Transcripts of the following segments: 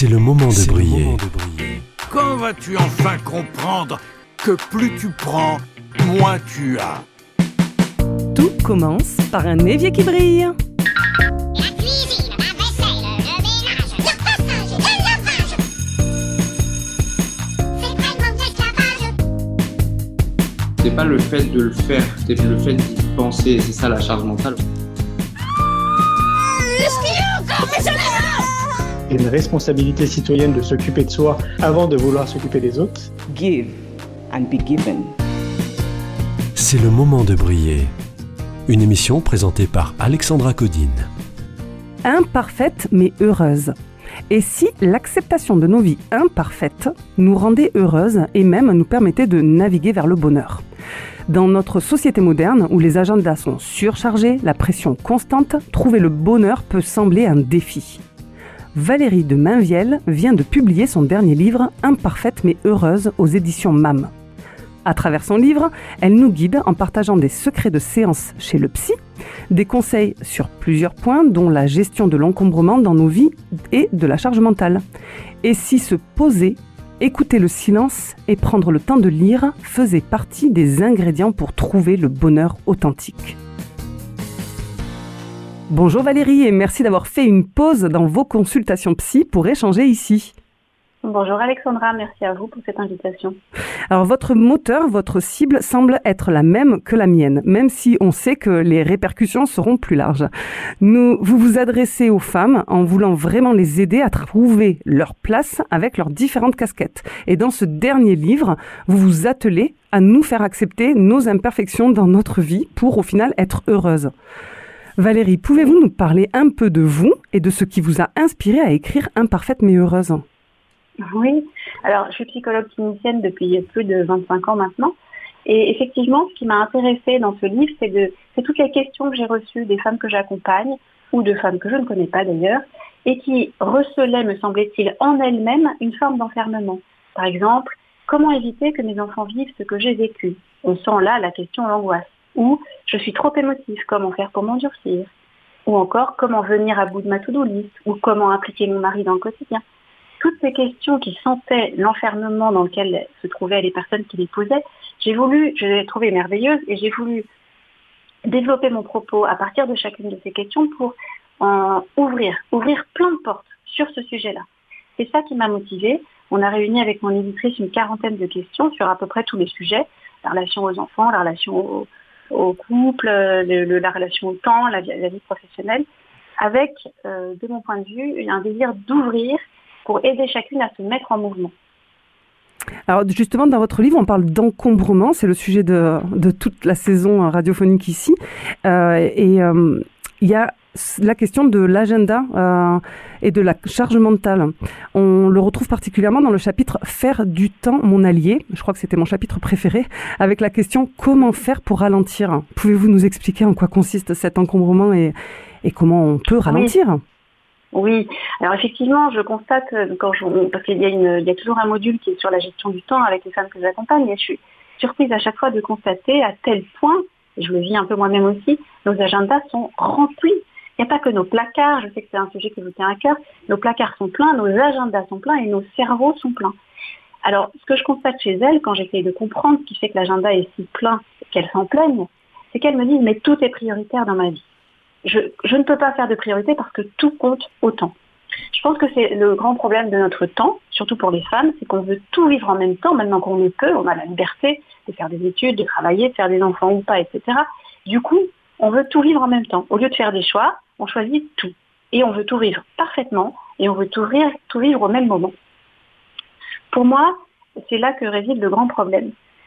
C'est le moment de briller. Quand vas-tu enfin comprendre que plus tu prends, moins tu as? Tout commence par un évier qui brille. La cuisine, la vaisselle, le ménage, le passage, le lavage. C'est vraiment de l'esclavage. C'est pas le fait de le faire, c'est le fait d'y penser, c'est ça la charge mentale. Il y a une responsabilité citoyenne de s'occuper de soi avant de vouloir s'occuper des autres. Give and be given. C'est le moment de briller. Une émission présentée par Alexandra Codine. Imparfaite mais heureuse. Et si l'acceptation de nos vies imparfaites nous rendait heureuses et même nous permettait de naviguer vers le bonheur? Dans notre société moderne, où les agendas sont surchargés, la pression constante, trouver le bonheur peut sembler un défi. Valérie de Mainvielle vient de publier son dernier livre « Imparfaite mais heureuse » aux éditions MAM. À travers son livre, elle nous guide en partageant des secrets de séance chez le psy, des conseils sur plusieurs points dont la gestion de l'encombrement dans nos vies et de la charge mentale. Et si se poser, écouter le silence et prendre le temps de lire faisait partie des ingrédients pour trouver le bonheur authentique. Bonjour Valérie et merci d'avoir fait une pause dans vos consultations psy pour échanger ici. Bonjour Alexandra, merci à vous pour cette invitation. Alors votre moteur, votre cible semble être la même que la mienne, même si on sait que les répercussions seront plus larges. Vous vous adressez aux femmes en voulant vraiment les aider à trouver leur place avec leurs différentes casquettes. Et dans ce dernier livre, vous vous attelez à nous faire accepter nos imperfections dans notre vie pour au final être heureuses. Valérie, pouvez-vous nous parler un peu de vous et de ce qui vous a inspiré à écrire Imparfaite mais heureuse ? Oui, alors je suis psychologue clinicienne depuis plus de 25 ans maintenant. Et effectivement, ce qui m'a intéressée dans ce livre, c'est toutes les questions que j'ai reçues des femmes que j'accompagne, ou de femmes que je ne connais pas d'ailleurs, et qui recelaient, me semblait-il, en elles-mêmes une forme d'enfermement. Par exemple, comment éviter que mes enfants vivent ce que j'ai vécu? On sent là la question l'angoisse. Ou je suis trop émotive, comment faire pour m'endurcir? Ou encore, comment venir à bout de ma to-do list? Ou comment impliquer mon mari dans le quotidien? Toutes ces questions qui sentaient l'enfermement dans lequel se trouvaient les personnes qui les posaient, je les ai trouvées merveilleuses et j'ai voulu développer mon propos à partir de chacune de ces questions pour ouvrir plein de portes sur ce sujet-là. C'est ça qui m'a motivée. On a réuni avec mon éditrice une 40aine de questions sur à peu près tous les sujets, la relation aux enfants, la relation au couple, la relation au temps, la vie professionnelle, avec, de mon point de vue, un désir d'ouvrir pour aider chacune à se mettre en mouvement. Alors justement, dans votre livre, on parle d'encombrement, c'est le sujet de toute la saison radiophonique ici. Il y a la question de l'agenda et de la charge mentale. On le retrouve particulièrement dans le chapitre « Faire du temps mon allié ». Je crois que c'était mon chapitre préféré, avec la question « Comment faire pour ralentir ?» Pouvez-vous nous expliquer en quoi consiste cet encombrement et comment on peut ralentir ? Oui, alors effectivement, je constate, parce qu'il y a toujours un module qui est sur la gestion du temps avec les femmes que j'accompagne, et je suis surprise à chaque fois de constater à tel point, et je le vis un peu moi-même aussi, nos agendas sont remplis. Il n'y a pas que nos placards, je sais que c'est un sujet qui vous tient à cœur, nos placards sont pleins, nos agendas sont pleins et nos cerveaux sont pleins. Alors, ce que je constate chez elles, quand j'essaye de comprendre ce qui fait que l'agenda est si plein, qu'elles s'en plaignent, c'est qu'elles me disent « mais tout est prioritaire dans ma vie ». Je ne peux pas faire de priorité parce que tout compte autant. Je pense que c'est le grand problème de notre temps, surtout pour les femmes, c'est qu'on veut tout vivre en même temps, maintenant qu'on le peut, on a la liberté de faire des études, de travailler, de faire des enfants ou pas, etc. Du coup, on veut tout vivre en même temps. Au lieu de faire des choix, on choisit tout. Et on veut tout vivre parfaitement, et on veut tout vivre au même moment. Pour moi, c'est là que réside le grand problème.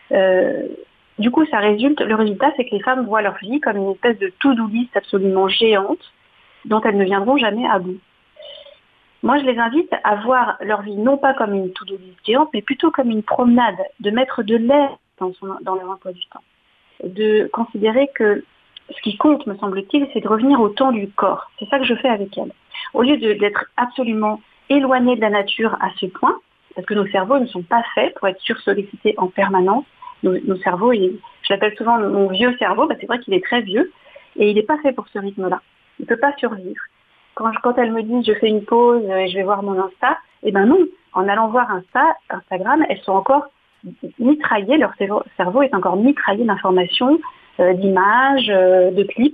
Du coup, le résultat, c'est que les femmes voient leur vie comme une espèce de to-do list absolument géante dont elles ne viendront jamais à bout. Moi, je les invite à voir leur vie non pas comme une to-do list géante, mais plutôt comme une promenade, de mettre de l'air dans leur emploi du temps. De considérer que ce qui compte, me semble-t-il, c'est de revenir au temps du corps. C'est ça que je fais avec elles. Au lieu d'être absolument éloignées de la nature à ce point, parce que nos cerveaux ne sont pas faits pour être sursollicités en permanence. Nos cerveaux, je l'appelle souvent mon vieux cerveau, c'est vrai qu'il est très vieux, et il n'est pas fait pour ce rythme-là. Il ne peut pas survivre. Quand elle me dit je fais une pause et je vais voir mon Insta, Eh ben non, en allant voir Instagram, elles sont encore mitraillées, leur cerveau est encore mitraillé d'informations, d'images, de clips.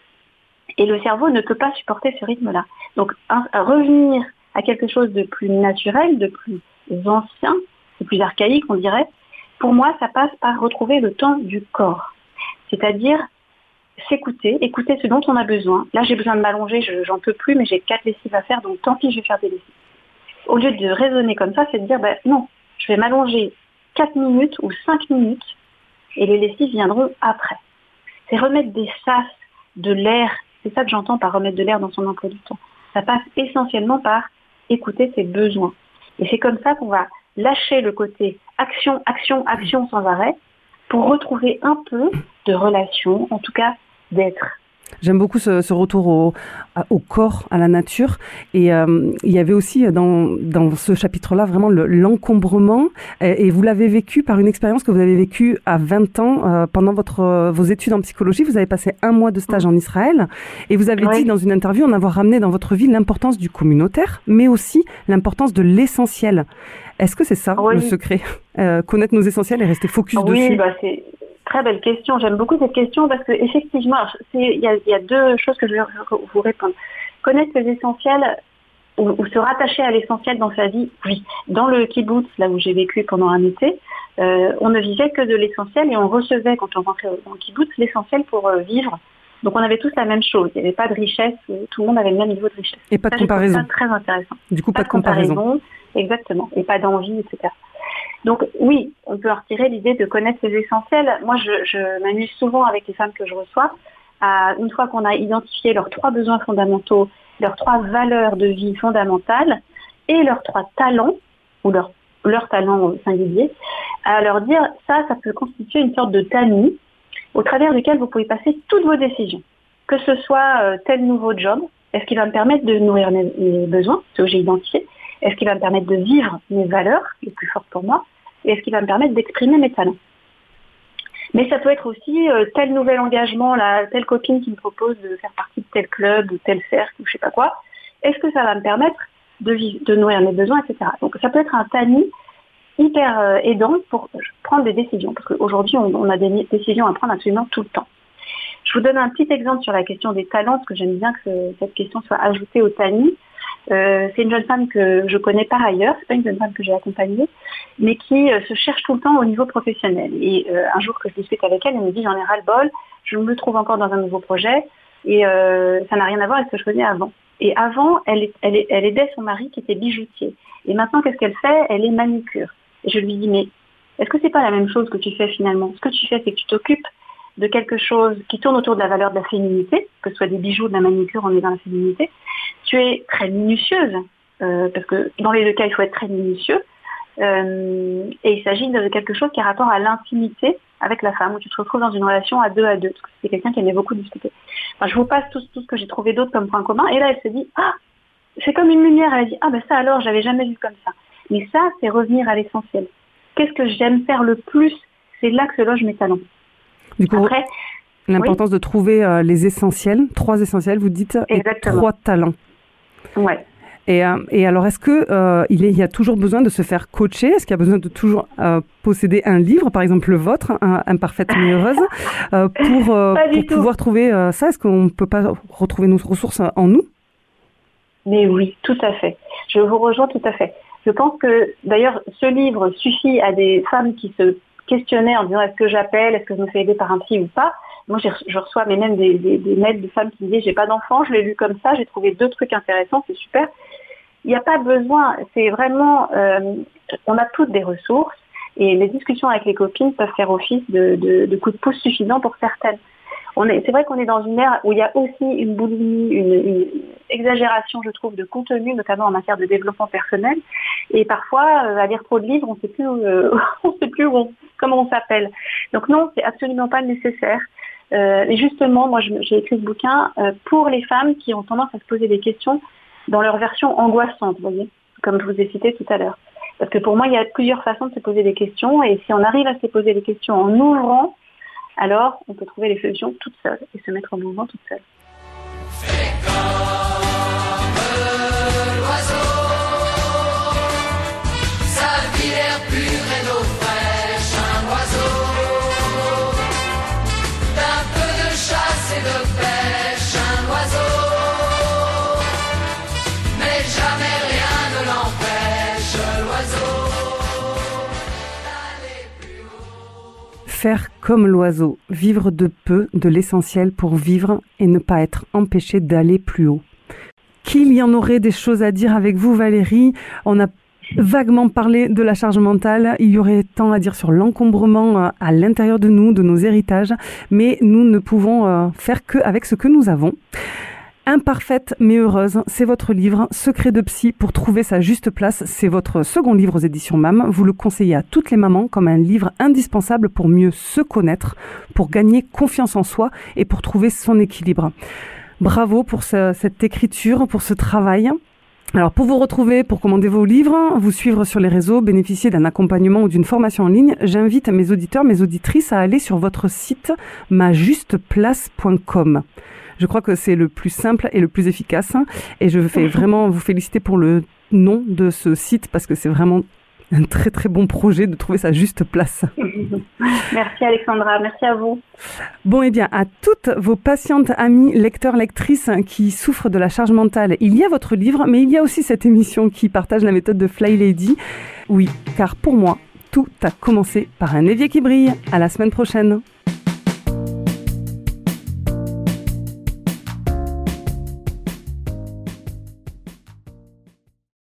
Et le cerveau ne peut pas supporter ce rythme-là. Donc, revenir à quelque chose de plus naturel, de plus ancien, de plus archaïque, on dirait, pour moi, ça passe par retrouver le temps du corps. C'est-à-dire s'écouter, écouter ce dont on a besoin. Là, j'ai besoin de m'allonger, j'en peux plus, mais j'ai 4 lessives à faire, donc tant pis, je vais faire des lessives. Au lieu de raisonner comme ça, c'est de dire, non, je vais m'allonger 4 minutes ou 5 minutes, et les lessives viendront après. C'est remettre des sas, de l'air. C'est ça que j'entends par remettre de l'air dans son emploi du temps. Ça passe essentiellement par écouter ses besoins. Et c'est comme ça qu'on va lâcher le côté action, action, action sans arrêt pour retrouver un peu de relation, en tout cas d'être. J'aime beaucoup ce retour au corps, à la nature. Et il y avait aussi dans ce chapitre-là vraiment l'encombrement. Et vous l'avez vécu par une expérience que vous avez vécue à 20 ans pendant vos études en psychologie. Vous avez passé 1 mois de stage en Israël. Et vous avez dit dans une interview en avoir ramené dans votre vie l'importance du communautaire, mais aussi l'importance de l'essentiel. Est-ce que c'est ça le secret ? Connaître nos essentiels et rester focus dessus ? Oui, c'est... Très belle question. J'aime beaucoup cette question parce que effectivement, il y a 2 choses que je vais vous répondre. Connaître les essentiels ou se rattacher à l'essentiel dans sa vie, oui. Dans le kibbutz, là où j'ai vécu pendant un été, on ne vivait que de l'essentiel et on recevait, quand on rentrait dans le kibbutz, l'essentiel pour vivre. Donc on avait tous la même chose. Il n'y avait pas de richesse, tout le monde avait le même niveau de richesse. Et pas de comparaison. C'est très intéressant. Du coup, pas de comparaison. Exactement. Et pas d'envie, etc. Donc oui, on peut en retirer l'idée de connaître ses essentiels. Moi, je m'amuse souvent avec les femmes que je reçois. Une fois qu'on a identifié leurs 3 besoins fondamentaux, leurs 3 valeurs de vie fondamentales et leurs 3 talents, ou leurs talents au singulier, à leur dire ça peut constituer une sorte de tamis au travers duquel vous pouvez passer toutes vos décisions. Que ce soit tel nouveau job, est-ce qu'il va me permettre de nourrir mes besoins, ce que j'ai identifié? Est-ce qu'il va me permettre de vivre mes valeurs les plus fortes pour moi? Et est-ce qu'il va me permettre d'exprimer mes talents? Mais ça peut être aussi tel nouvel engagement, telle copine qui me propose de faire partie de tel club ou tel cercle ou je sais pas quoi. Est-ce que ça va me permettre de nourrir mes besoins, etc. Donc ça peut être un tamis hyper aidant pour prendre des décisions. Parce qu'aujourd'hui, on a des décisions à prendre absolument tout le temps. Je vous donne un petit exemple sur la question des talents, parce que j'aime bien que cette question soit ajoutée au tamis. C'est une jeune femme que je connais par ailleurs, c'est pas une jeune femme que j'ai accompagnée, mais qui se cherche tout le temps au niveau professionnel. Et un jour que je discute avec elle, elle me dit j'en ai ras-le-bol, je me trouve encore dans un nouveau projet et ça n'a rien à voir avec ce que je faisais avant. Et avant, elle aidait son mari qui était bijoutier. Et maintenant, qu'est-ce qu'elle fait? Elle est manucure. Et je lui dis mais est-ce que c'est pas la même chose que tu fais finalement? Ce que tu fais, c'est que tu t'occupes de quelque chose qui tourne autour de la valeur de la féminité, que ce soit des bijoux, de la manucure, on est dans la féminité. Tu es très minutieuse, parce que dans les 2 cas, il faut être très minutieux. Et il s'agit de quelque chose qui a rapport à l'intimité avec la femme, où tu te retrouves dans une relation à 2 à 2, parce que c'est quelqu'un qui aimait beaucoup discuter. Enfin, je vous passe tout ce que j'ai trouvé d'autre comme point commun, et là, elle se dit « Ah, c'est comme une lumière !» Elle a dit « Ah, ben ça alors, j'avais jamais vu comme ça. » Mais ça, c'est revenir à l'essentiel. Qu'est-ce que j'aime faire le plus? C'est là que se logent mes talents. Du coup, après, l'importance de trouver les essentiels, 3 essentiels, vous dites, exactement. Et 3 talents. Ouais. Et alors, est-ce que il y a toujours besoin de se faire coacher? Est-ce qu'il y a besoin de toujours posséder un livre, par exemple le vôtre, Imparfaite mais heureuse, pour pouvoir trouver ça? Est-ce qu'on ne peut pas retrouver nos ressources en nous? Mais oui, tout à fait. Je vous rejoins tout à fait. Je pense que, d'ailleurs, ce livre suffit à des femmes qui se questionnaient en disant est-ce que j'appelle, est-ce que je me fais aider par un psy ou pas. Moi, je reçois même des mails de femmes qui me disent j'ai pas d'enfant, je l'ai lu comme ça, j'ai trouvé 2 trucs intéressants, c'est super. Il n'y a pas besoin, c'est vraiment, on a toutes des ressources et les discussions avec les copines peuvent faire office de coup de pouce suffisant pour certaines. C'est vrai qu'on est dans une ère où il y a aussi une boulimie, une exagération, je trouve, de contenu, notamment en matière de développement personnel. Et parfois, à lire trop de livres, on ne sait plus comment on s'appelle. Donc non, c'est absolument pas nécessaire. Et justement, moi, j'ai écrit ce bouquin pour les femmes qui ont tendance à se poser des questions dans leur version angoissante, vous voyez, comme je vous ai cité tout à l'heure. Parce que pour moi, il y a plusieurs façons de se poser des questions. Et si on arrive à se poser des questions en ouvrant, alors on peut trouver les solutions toute seule et se mettre en mouvement toute seule. Fais comme l'oiseau, Faire comme l'oiseau, vivre de peu, de l'essentiel pour vivre et ne pas être empêché d'aller plus haut. Qu'il y en aurait des choses à dire avec vous, Valérie. On a vaguement parlé de la charge mentale. Il y aurait tant à dire sur l'encombrement à l'intérieur de nous, de nos héritages, mais nous ne pouvons faire qu'avec ce que nous avons. Imparfaite mais heureuse, c'est votre livre. Secret de psy pour trouver sa juste place, c'est votre second livre aux éditions MAM. Vous le conseillez à toutes les mamans comme un livre indispensable pour mieux se connaître, pour gagner confiance en soi et pour trouver son équilibre. Bravo pour cette écriture, pour ce travail. Alors pour vous retrouver, pour commander vos livres, vous suivre sur les réseaux, bénéficier d'un accompagnement ou d'une formation en ligne, j'invite mes auditeurs, mes auditrices à aller sur votre site majusteplace.com. Je crois que c'est le plus simple et le plus efficace et je vais vraiment vous féliciter pour le nom de ce site parce que c'est vraiment un très très bon projet de trouver sa juste place. Merci Alexandra, merci à vous. Bon, eh bien, à toutes vos patientes amies, lecteurs, lectrices qui souffrent de la charge mentale, il y a votre livre, mais il y a aussi cette émission qui partage la méthode de Fly Lady. Oui, car pour moi, tout a commencé par un évier qui brille. À la semaine prochaine.